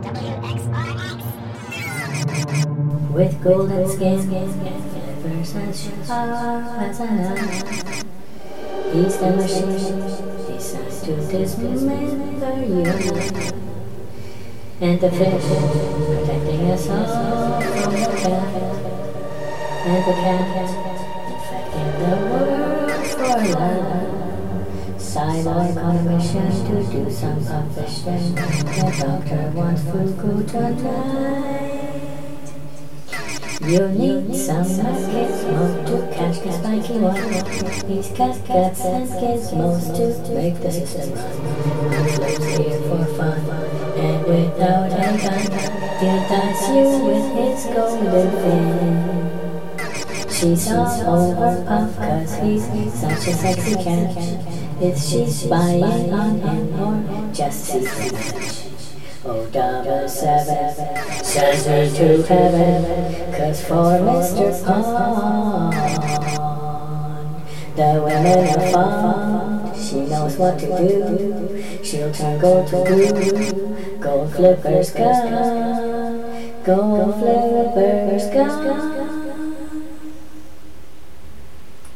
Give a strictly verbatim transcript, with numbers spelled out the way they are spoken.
With golden skin and verse as sharp as an eye, he's the machine designed to dismember you and the fish protecting us all from the cat, and the cat infecting the world for love. Cyborg on a mission to do some publishing. The doctor wants Fuku tonight. You need some gizmos to catch the spiky one. These cat guts and gizmos to make the system run. Lives here for fun, and without a gun, he'll dice you with his golden fin. She's all over puff cause he's such a sexy catch. Is she spying on him or just sees the match? Oh, double seven, sends me to heaven, cause for Mister Pawn, the women are fond. She knows what to do, she'll turn gold to blue. Gold flippers gone, gold flippers gone.